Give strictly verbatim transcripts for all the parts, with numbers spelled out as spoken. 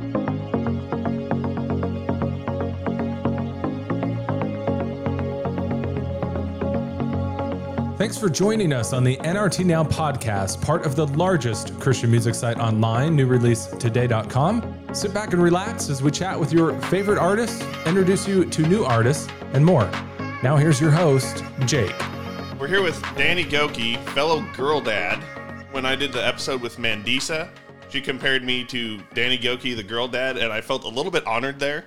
Thanks for joining us on the N R T Now podcast, part of the largest Christian music site online, new release today dot com. Sit back and relax as we chat with your favorite artists, introduce you to new artists, and more. Now here's your host, Jake. We're here with Danny Gokey, fellow girl dad. When I did the episode with Mandisa, she compared me to Danny Gokey, the girl dad, and I felt a little bit honored there.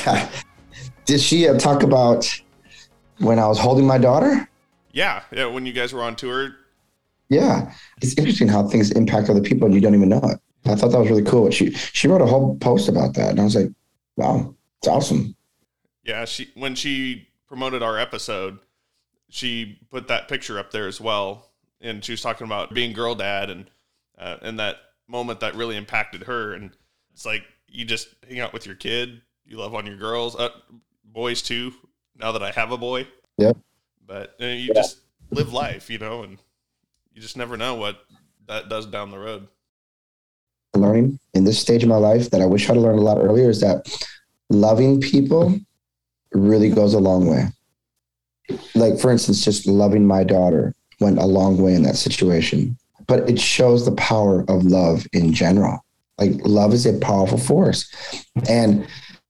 Did she uh, talk about when I was holding my daughter? Yeah, yeah, when you guys were on tour. Yeah, it's interesting how things impact other people and you don't even know it. I thought that was really cool. She she wrote a whole post about that, and I was like, wow, it's awesome. Yeah, she when she promoted our episode, she put that picture up there as well, and she was talking about being girl dad and uh, and that moment that really impacted her. And it's like you just hang out with your kid, you love on your girls, uh, boys too. Now that I have a boy, yeah. But uh, you yeah. just live life, you know, and you just never know what that does down the road. Learning in this stage of my life that I wish I'd learned a lot earlier is that loving people really goes a long way. Like, for instance, just loving my daughter went a long way in that situation. But it shows the power of love in general. Like, love is a powerful force. And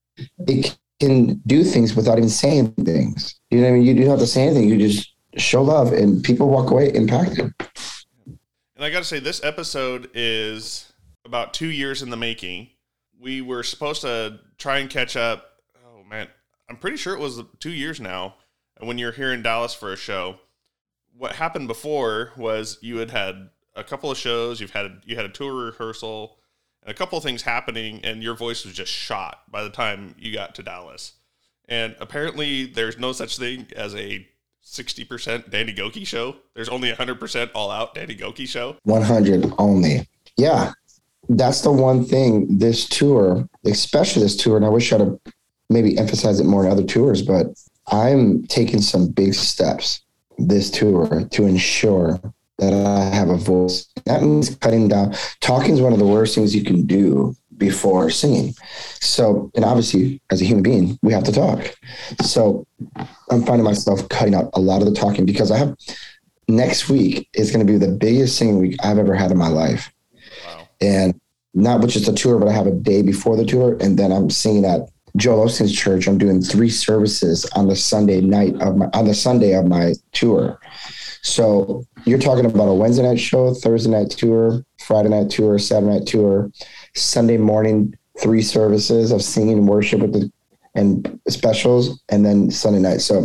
it can do things without even saying things. You know what I mean? You don't have to say anything. You just show love and people walk away impacted. And I got to say, this episode is about two years in the making. We were supposed to try and catch up. Oh, man. I'm pretty sure it was two years now. And when you're here in Dallas for a show, what happened before was you had had a couple of shows. You've had, you had a tour rehearsal and a couple of things happening, and your voice was just shot by the time you got to Dallas. And apparently there's no such thing as a sixty percent Danny Gokey show. There's only a one hundred percent all-out Danny Gokey show. one hundred only. Yeah. That's the one thing this tour, especially this tour, and I wish I'd have maybe emphasized it more in other tours, but I'm taking some big steps this tour to ensure that I have a voice. That means cutting down. Talking is one of the worst things you can do before singing. So, and obviously as a human being, we have to talk. So I'm finding myself cutting out a lot of the talking because I have next week is going to be the biggest singing week I've ever had in my life. Wow. And not with just a tour, but I have a day before the tour. And then I'm singing at Joel Osteen's church. I'm doing three services on the Sunday night of my, on the Sunday of my tour. So you're talking about a Wednesday night show, Thursday night tour, Friday night tour, Saturday night tour, Sunday morning, three services of singing and worship with the and specials, and then Sunday night. So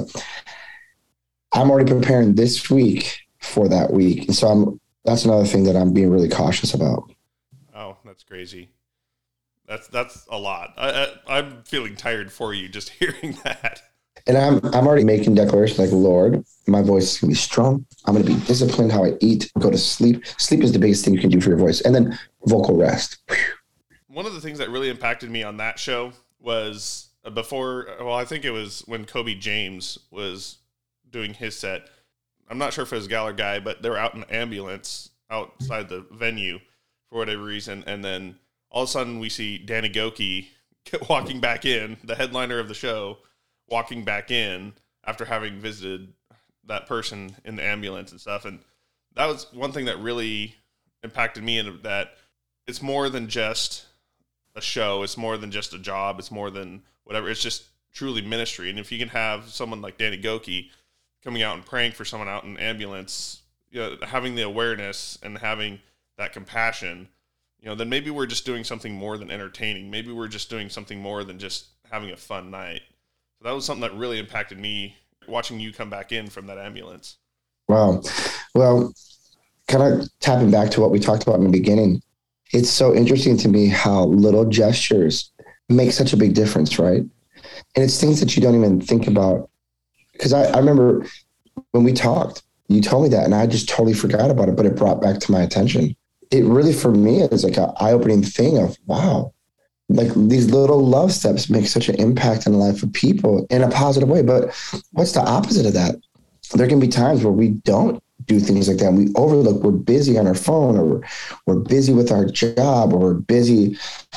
I'm already preparing this week for that week. And so I'm, that's another thing that I'm being really cautious about. Oh, that's crazy. That's, that's a lot. I, I, I'm feeling tired for you just hearing that. And I'm I'm already making declarations like, Lord, my voice is going to be strong. I'm going to be disciplined how I eat, go to sleep. Sleep is the biggest thing you can do for your voice. And then vocal rest. Whew. One of the things that really impacted me on that show was before, well, I think it was when Kobe James was doing his set. I'm not sure if it was a gal or guy, but they were out in an ambulance outside the venue for whatever reason. And then all of a sudden we see Danny Gokey walking back in, the headliner of the show, walking back in after having visited that person in the ambulance and stuff. And that was one thing that really impacted me, in that it's more than just a show. It's more than just a job. It's more than whatever. It's just truly ministry. And if you can have someone like Danny Gokey coming out and praying for someone out in an ambulance, you know, having the awareness and having that compassion, you know, then maybe we're just doing something more than entertaining. Maybe we're just doing something more than just having a fun night. So that was something that really impacted me, watching you come back in from that ambulance. Wow. Well, kind of tapping back to what we talked about in the beginning, it's so interesting to me how little gestures make such a big difference, right? And it's things that you don't even think about. Because I, I remember when we talked, you told me that, and I just totally forgot about it, but it brought back to my attention. It really, for me, is like an eye-opening thing of, wow, like these little love steps make such an impact in the life of people in a positive way. But what's the opposite of that? There can be times where we don't do things like that. We overlook, we're busy on our phone, or we're, we're busy with our job, or we're busy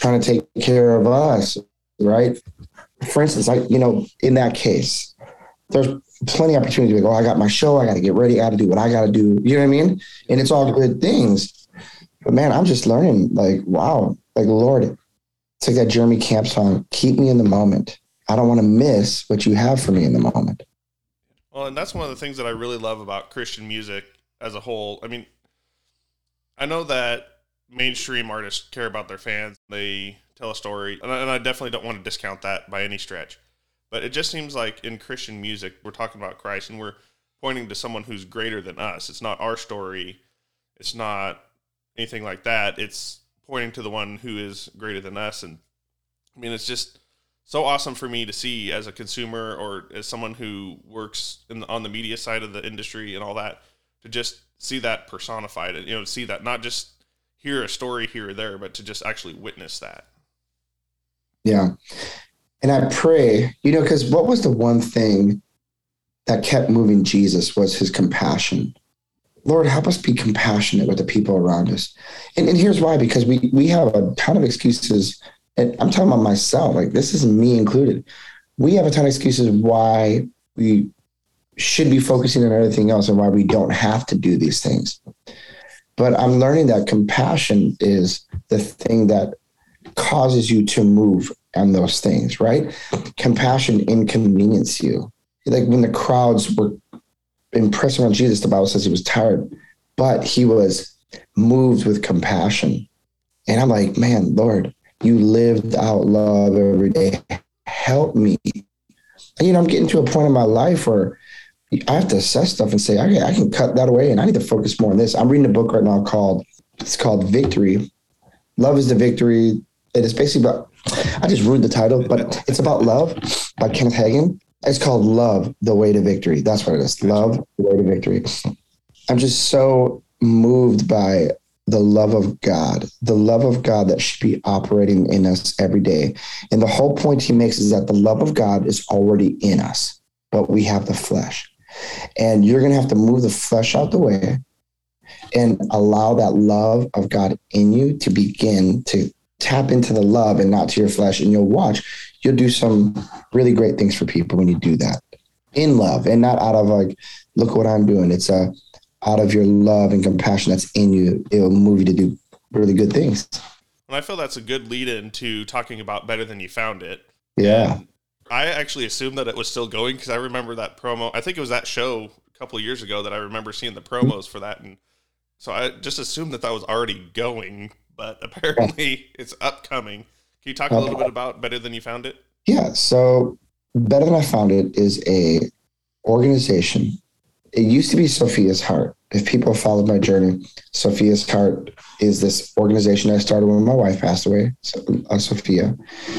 trying to take care of us, right? For instance, like, you know, in that case, there's plenty of opportunity to go, oh, I got my show, I got to get ready, I got to do what I got to do. You know what I mean? And it's all good things. But man, I'm just learning, like, wow, like, Lord, it's like that Jeremy Camp song, keep me in the moment. I don't want to miss what you have for me in the moment. Well, and that's one of the things that I really love about Christian music as a whole. I mean, I know that mainstream artists care about their fans. They tell a story, and I, and I definitely don't want to discount that by any stretch. But it just seems like in Christian music, we're talking about Christ, and we're pointing to someone who's greater than us. It's not our story. It's not anything like that. It's pointing to the one who is greater than us. And I mean, it's just so awesome for me to see as a consumer or as someone who works in the, on the media side of the industry and all that, to just see that personified and, you know, see that, not just hear a story here or there, but to just actually witness that. Yeah. And I pray, you know, because what was the one thing that kept moving Jesus was his compassion. Lord, help us be compassionate with the people around us. And, and here's why, because we, we have a ton of excuses. And I'm talking about myself, like this isn't me included. We have a ton of excuses why we should be focusing on everything else and why we don't have to do these things. But I'm learning that compassion is the thing that causes you to move on those things, right? Compassion inconvenience you. Like when the crowds were impressed on Jesus, the Bible says he was tired, but he was moved with compassion. And I'm like, man, Lord, you lived out love every day. Help me. And, you know, I'm getting to a point in my life where I have to assess stuff and say, okay, I can cut that away and I need to focus more on this. I'm reading a book right now called, it's called Victory. Love is the Victory. It is basically about, I just ruined the title, but it's about love by Kenneth Hagin. It's called Love, the Way to Victory. That's what it is. Love, the Way to Victory. I'm just so moved by the love of God, the love of God that should be operating in us every day. And the whole point he makes is that the love of God is already in us, but we have the flesh. And you're going to have to move the flesh out the way and allow that love of God in you to begin to tap into the love and not to your flesh. And you'll watch, you'll do some really great things for people when you do that in love and not out of like, look what I'm doing. It's a, out of your love and compassion that's in you. It'll move you to do really good things. And I feel that's a good lead in to talking about Better Than You Found It. Yeah. And I actually assumed that it was still going because I remember that promo. I think it was that show a couple of years ago that I remember seeing the promos for that. And so I just assumed that that was already going, but apparently it's upcoming. Can you talk a little bit about Better Than You Found It? Yeah. So Better Than I Found It is a organization. It used to be Sophia's Heart. If people followed my journey, Sophia's Heart is this organization I started when my wife passed away, uh, Sophia.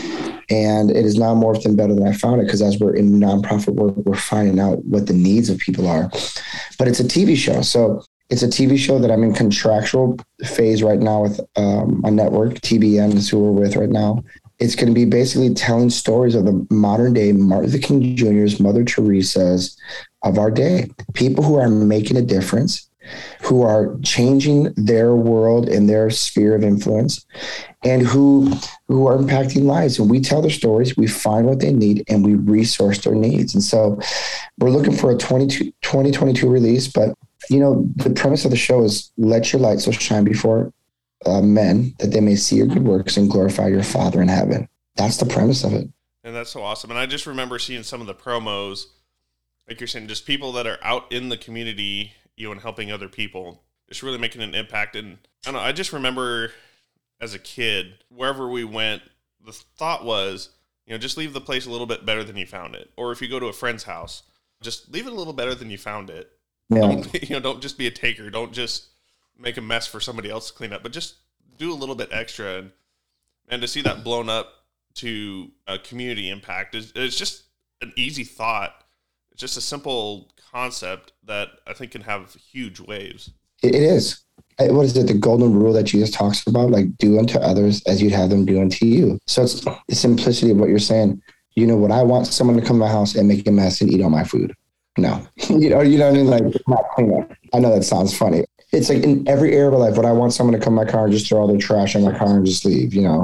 And it is now morphed in Better Than I Found It because as we're in nonprofit work, we're finding out what the needs of people are. But it's a T V show. So it's a T V show that I'm in contractual phase right now with um, my network, T B N is who we're with right now. It's going to be basically telling stories of the modern day Martin Luther King Junior's, Mother Teresa's of our day. People who are making a difference, who are changing their world and their sphere of influence, and who who are impacting lives. And we tell their stories, we find what they need, and we resource their needs. And so we're looking for a twenty twenty-two release. But, you know, the premise of the show is let your light so shine before uh, men that they may see your good works and glorify your Father in heaven. That's the premise of it. And that's so awesome. And I just remember seeing some of the promos, like you're saying, just people that are out in the community, you know, and helping other people, just really making an impact. And I don't know, I just remember as a kid, wherever we went, the thought was, you know, just leave the place a little bit better than you found it. Or if you go to a friend's house, just leave it a little better than you found it. Yeah. Don't, you know, don't just be a taker. Don't just make a mess for somebody else to clean up, but just do a little bit extra. And, and to see that blown up to a community impact is it's just an easy thought. It's just a simple concept that I think can have huge waves. It is. What is it? The golden rule that Jesus talks about, like do unto others as you'd have them do unto you. So it's the simplicity of what you're saying. You know, would I want someone to come to my house and make a mess and eat all my food? No. you know, you know what I mean? Like, not clean up. I know that sounds funny. It's like in every area of my life, would I want someone to come to my car and just throw all their trash in my car and just leave, you know?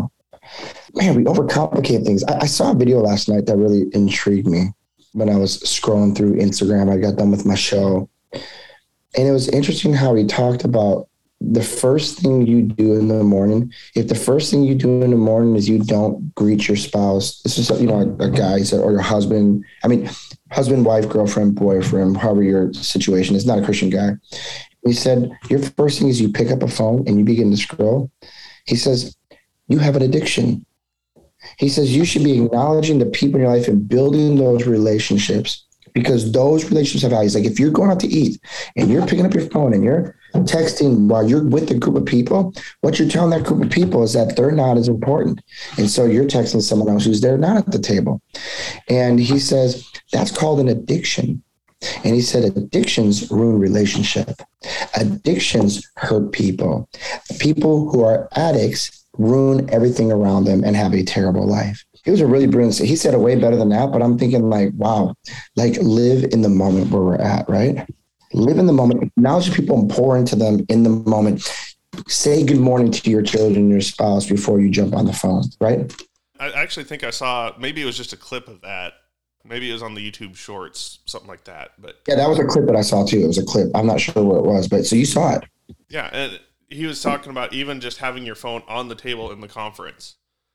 man, we overcomplicate things. I, I saw a video last night that really intrigued me when I was scrolling through Instagram. I got done with my show. And it was interesting how he talked about the first thing you do in the morning. If the first thing you do in the morning is you don't greet your spouse, this is, you know, a, a guy said, or your husband, I mean, husband, wife, girlfriend, boyfriend, however your situation is, not a Christian guy. He said, your first thing is you pick up a phone and you begin to scroll. He says, you have an addiction. He says, you should be acknowledging the people in your life and building those relationships, because those relationships have values. Like if you're going out to eat and you're picking up your phone and you're texting while you're with a group of people, what you're telling that group of people is that they're not as important. And so you're texting someone else who's there, not at the table. And he says, that's called an addiction. And he said, addictions ruin relationship. Addictions hurt people. People who are addicts ruin everything around them and have a terrible life. It was a really brilliant, he said it way better than that, but I'm thinking like, wow, like live in the moment where we're at, right? Live in the moment, acknowledge people and pour into them in the moment. Say good morning to your children, your spouse before you jump on the phone, right? I actually think I saw, maybe it was just a clip of that. Maybe it was on the YouTube Shorts, something like that. But yeah, that was a clip that I saw too. It was a clip. I'm not sure where it was, but so you saw it. Yeah, and he was talking about even just having your phone on the table in the conference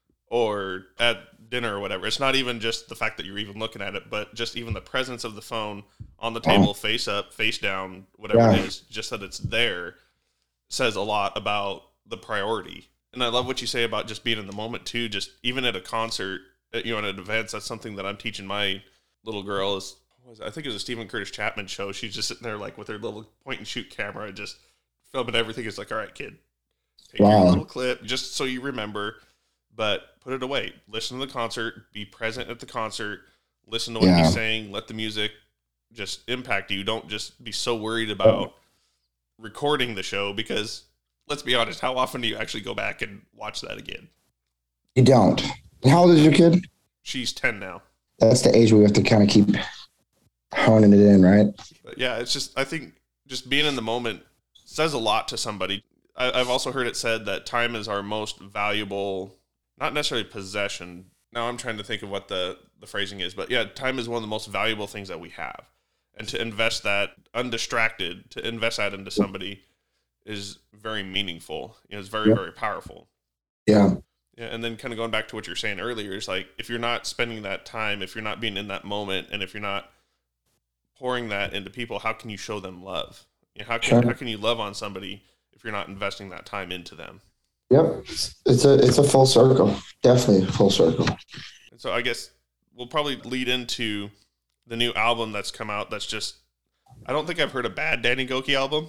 or at dinner or whatever. It's not even just the fact that you're even looking at it, but just even the presence of the phone on the table, oh. face up, face down, whatever yeah. it is, just that it's there says a lot about the priority. And I love what you say about just being in the moment too. Just even at a concert, you know, at events, that's something that I'm teaching my little girl is, I think it was a Stephen Curtis Chapman show. She's just sitting there like with her little point and shoot camera, just filming everything. It's like, all right, kid, take wow. your little clip just so you remember, but put it away. Listen to the concert, be present at the concert, listen to what yeah. he's saying, let the music just impact you. Don't just be so worried about oh. recording the show, because let's be honest, how often do you actually go back and watch that again? You don't. How old is your kid? She's ten now. That's the age where we have to kind of keep honing it in, right? But yeah, it's just, I think just being in the moment says a lot to somebody. I, I've also heard it said that time is our most valuable, not necessarily possession. Now I'm trying to think of what the, the phrasing is, but yeah, time is one of the most valuable things that we have. And to invest that undistracted, to invest that into somebody is very meaningful. You know, it's very, yep. very powerful. Yeah. Yeah, and then kind of going back to what you're saying earlier, is like, if you're not spending that time, if you're not being in that moment, and if you're not pouring that into people, how can you show them love? You know, how can sure. how can you love on somebody if you're not investing that time into them? Yep, it's a it's a full circle, definitely a full circle. And so I guess we'll probably lead into the new album that's come out. That's just, I don't think I've heard a bad Danny Gokey album.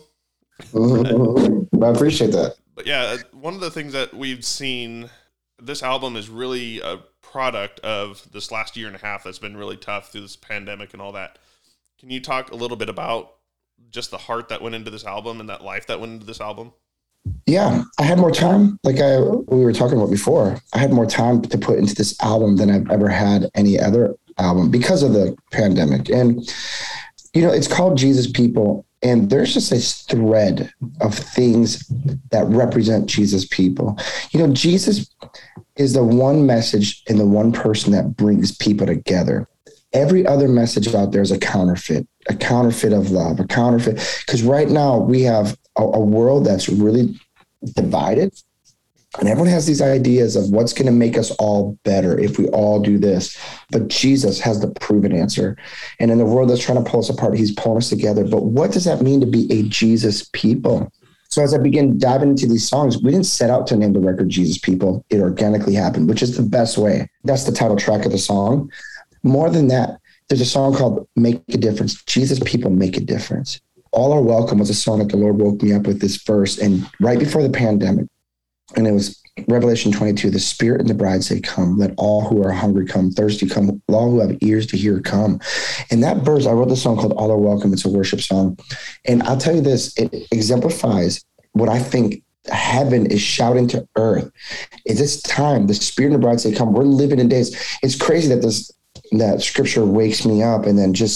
Mm-hmm. I appreciate that. But yeah, one of the things that we've seen. This album is really a product of this last year and a half that's been really tough through this pandemic and all that. Can you talk a little bit about just the heart that went into this album and that life that went into this album? Yeah, I had more time. Like I, we were talking about before, I had more time to put into this album than I've ever had any other album because of the pandemic. And, you know, it's called Jesus People. And there's just a thread of things that represent Jesus people. You know, Jesus is the one message and the one person that brings people together. Every other message out there is a counterfeit, a counterfeit of love, a counterfeit. Because right now we have a, a world that's really divided. And everyone has these ideas of what's going to make us all better if we all do this. But Jesus has the proven answer. And in the world that's trying to pull us apart, he's pulling us together. But what does that mean to be a Jesus people? So as I begin diving into these songs, we didn't set out to name the record Jesus People. It organically happened, which is the best way. That's the title track of the song. More than that, there's a song called Make a Difference. Jesus People Make a Difference. All Are Welcome was a song that the Lord woke me up with this verse. And right before the pandemic, and it was Revelation twenty-two, the Spirit and the bride say, come, let all who are hungry come, thirsty come, all who have ears to hear come. And that verse, I wrote this song called All Are Welcome. It's a worship song. And I'll tell you this, it exemplifies what I think heaven is shouting to earth. Is this time, the Spirit and the bride say, come. We're living in days. It's crazy that this, that scripture wakes me up and then just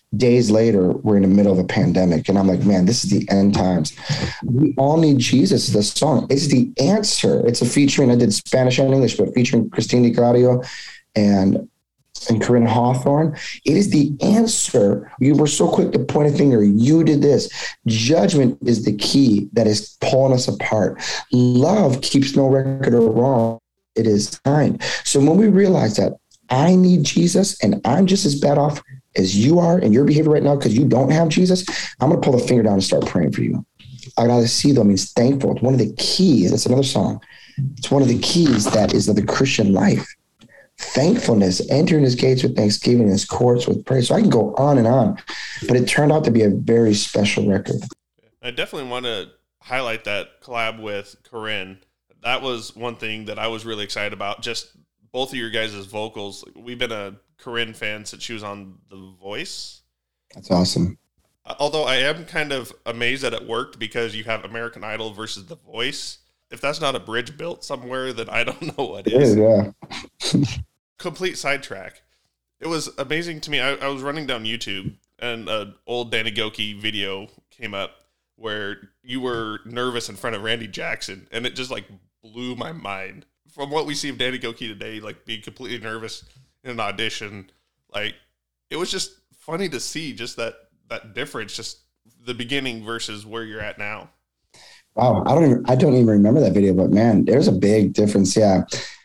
days later, we're in the middle of a pandemic. And I'm like, man, this is the end times. We all need Jesus. The song is the answer. It's a featuring, I did Spanish and English, but featuring Christine DiClaudio and and Corinne Hawthorne. It is the answer. You were so quick to point a finger. You did this. Judgment is the key that is pulling us apart. Love keeps no record of wrong. It is kind. So when we realize that I need Jesus and I'm just as bad off as you are in your behavior right now because you don't have Jesus, I'm going to pull the finger down and start praying for you. I got to see, though, means thankful. It's one of the keys. That's another song. It's one of the keys that is of the Christian life. Thankfulness, entering his gates with thanksgiving, his courts with praise. So I can go on and on, but it turned out to be a very special record. I definitely want to highlight that collab with Corinne. That was one thing that I was really excited about. Just both of your guys' vocals. We've been a Corinne fan since she was on The Voice. That's awesome. Although I am kind of amazed that it worked because you have American Idol versus The Voice. If that's not a bridge built somewhere, then I don't know what is. It is, yeah. Complete sidetrack. It was amazing to me. I, I was running down YouTube and an old Danny Gokey video came up where you were nervous in front of Randy Jackson, and it just like blew my mind. From what we see of Danny Gokey today, like being completely nervous in an audition, like it was just funny to see just that that difference, just the beginning versus where you're at now. Wow, I don't even I don't even remember that video, but man, there's a big difference. Yeah.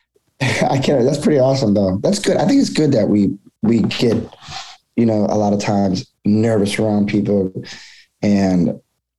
I can't. That's pretty awesome, though. That's good. I think it's good that we we get, you know, a lot of times nervous around people and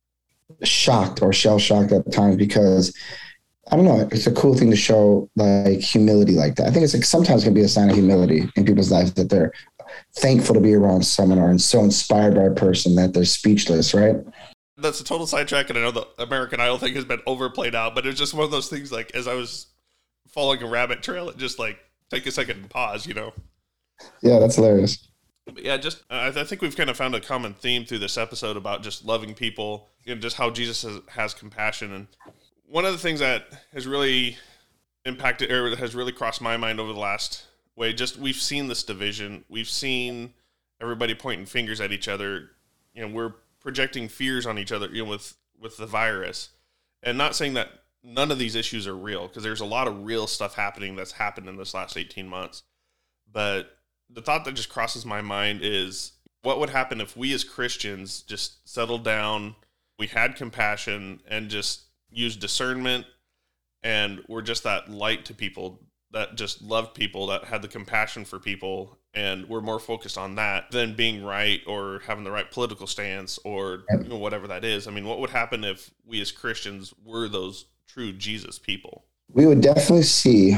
shocked or shell shocked at times because I don't know. It's a cool thing to show like humility like that. I think it's like sometimes can be a sign of humility in people's lives that they're thankful to be around someone or so inspired by a person that they're speechless, right? That's a total sidetrack, and I know the American Idol thing has been overplayed out, but it's just one of those things. Like as I was following a rabbit trail, it just like take a second and pause, you know? Yeah, that's hilarious. But yeah, just I, I think we've kind of found a common theme through this episode about just loving people and just how Jesus has, has compassion. And one of the things that has really impacted or has really crossed my mind over the last way, just we've seen this division. We've seen everybody pointing fingers at each other. You know, we're projecting fears on each other, you know, with, with the virus. And not saying that none of these issues are real, because there's a lot of real stuff happening that's happened in this last eighteen months. But the thought that just crosses my mind is what would happen if we as Christians just settled down, we had compassion and just used discernment, and we're just that light to people that just love people, that had the compassion for people, and we're more focused on that than being right or having the right political stance or you know, whatever that is. I mean, what would happen if we as Christians were those true Jesus people? We would definitely see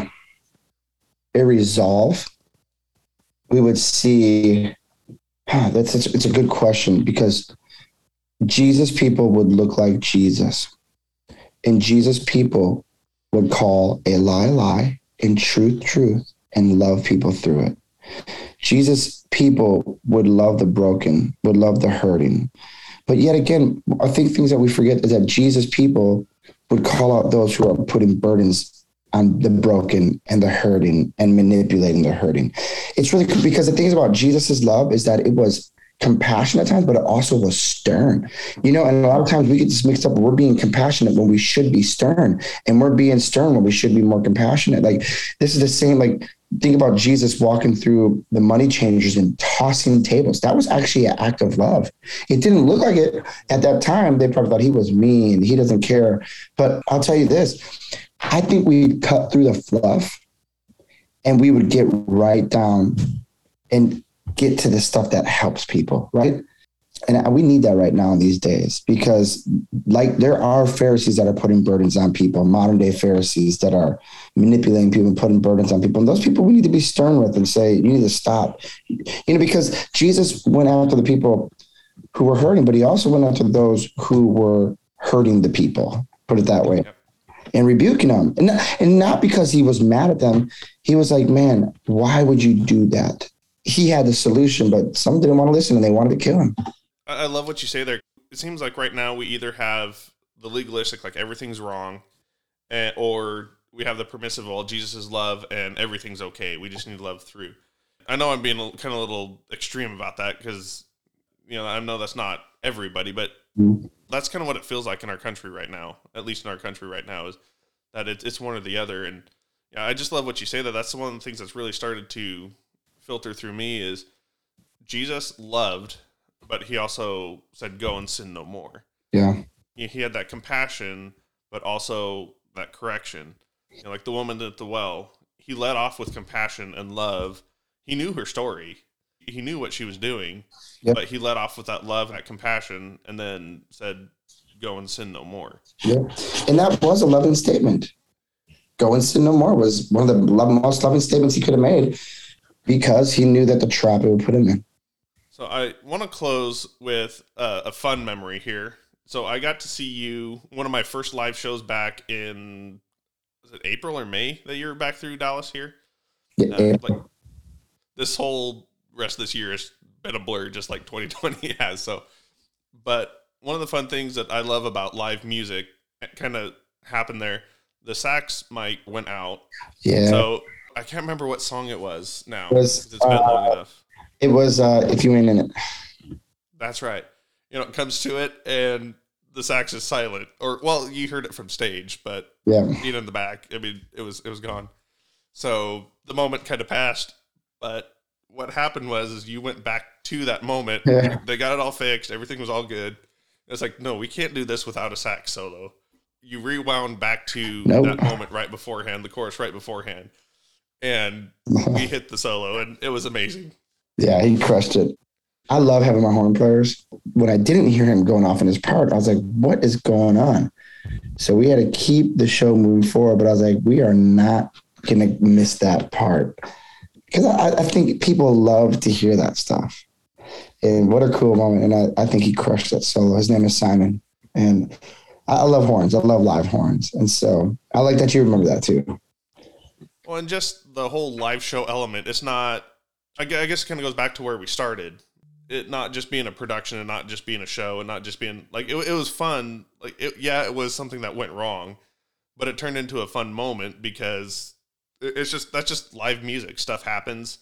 a resolve. We would see, huh, that's it's, it's a good question because Jesus people would look like Jesus, and Jesus people would call a lie lie and truth truth and love people through it. Jesus people would love the broken, would love the hurting. But yet again, I think things that we forget is that Jesus people would call out those who are putting burdens on the broken and the hurting and manipulating the hurting. It's really cool because the things about Jesus's love is that it was compassionate at times, but it also was stern, you know, and a lot of times we get this mixed up. We're being compassionate when we should be stern, and we're being stern when we should be more compassionate. Like this is the same, like think about Jesus walking through the money changers and tossing tables. That was actually an act of love. It didn't look like it at that time. They probably thought he was mean. He doesn't care. But I'll tell you this, I think we'd cut through the fluff and we would get right down and get to the stuff that helps people, right? And we need that right now in these days because like there are Pharisees that are putting burdens on people, modern day Pharisees that are manipulating people and putting burdens on people. And those people we need to be stern with and say, you need to stop, you know, because Jesus went after the people who were hurting, but he also went after those who were hurting the people, put it that way, yep. and rebuking them. And not, and not because he was mad at them. He was like, man, why would you do that? He had the solution, but some didn't want to listen and they wanted to kill him. I love what you say there. It seems like right now we either have the legalistic, like everything's wrong, and, or we have the permissive, well, Jesus is love and everything's okay. We just need love through. I know I'm being kind of a little extreme about that because you know, I know that's not everybody, but Mm. that's kind of what it feels like in our country right now, at least in our country right now, is that it's, it's one or the other. And yeah, I just love what you say that that's one of the things that's really started to filter through me is Jesus loved, but he also said, go and sin no more. Yeah. He, he had that compassion, but also that correction. You know, like the woman at the well, he led off with compassion and love. He knew her story. He knew what she was doing, Yep. but he led off with that love, that compassion, and then said, go and sin no more. Yeah. And that was a loving statement. Go and sin no more was one of the love, most loving statements he could have made because he knew that the trap it would put him in. So I want to close with uh, a fun memory here. So I got to see you, one of my first live shows back in, was it April or May that you were back through Dallas here? Yeah. Uh, like this whole rest of this year has been a blur, just like twenty twenty has. So, but one of the fun things that I love about live music kind of happened there. The sax mic went out. Yeah. So I can't remember what song it was now. It was, 'cause it's been uh, long enough. It was, uh, If You Ain't In It. That's right. You know, it comes to it and the sax is silent. Or, well, you heard it from stage, but Yeah. being in the back, I mean, it was it was gone. So the moment kind of passed, but what happened was is you went back to that moment. Yeah. They got it all fixed. Everything was all good. It's like, no, we can't do this without a sax solo. You rewound back to Nope. that moment right beforehand, the chorus right beforehand, and we hit the solo, and it was amazing. Yeah, he crushed it. I love having my horn players. When I didn't hear him going off in his part, I was like, what is going on? So we had to keep the show moving forward, but I was like, we are not going to miss that part. Because I, I think people love to hear that stuff. And what a cool moment. And I, I think he crushed that solo. His name is Simon. And I, I love horns. I love live horns. And so I like that you remember that too. Well, and just the whole live show element, it's not, I gu- I guess it kind of goes back to where we started. It not just being a production and not just being a show and not just being, like, it, it was fun. Like, it, yeah, it was something that went wrong, but it turned into a fun moment because it, it's just, that's just live music. Stuff happens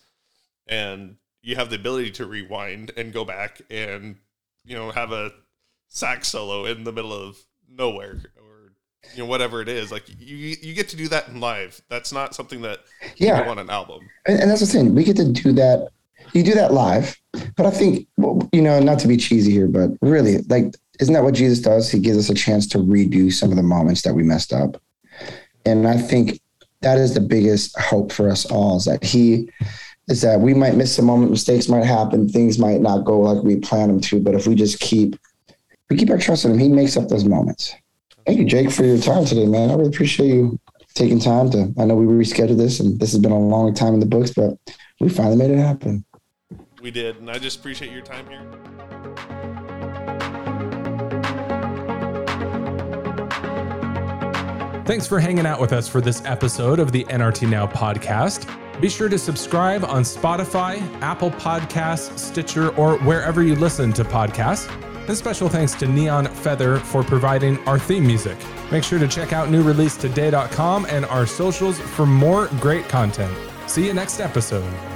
and you have the ability to rewind and go back and, you know, have a sax solo in the middle of nowhere or, you know, whatever it is. Like, you you get to do that in live. That's not something that Yeah. you do on an album. And, and that's the thing. We get to do that. You do that live. But I think, well, you know, not to be cheesy here, but really, like, isn't that what Jesus does? He gives us a chance to redo some of the moments that we messed up. And I think that is the biggest hope for us all, is that he is that we might miss a moment, mistakes might happen, things might not go like we plan them to, but if we just keep, we keep our trust in him, he makes up those moments. Thank you, Jake, for your time today, man. I really appreciate you taking time to, I know we rescheduled this and this has been a long time in the books, but we finally made it happen. We did, and I just appreciate your time here. Thanks for hanging out with us for this episode of the N R T Now podcast. Be sure to subscribe on Spotify, Apple Podcasts, Stitcher, or wherever you listen to podcasts. And special thanks to Neon Feather for providing our theme music. Make sure to check out new release today dot com and our socials for more great content. See you next episode.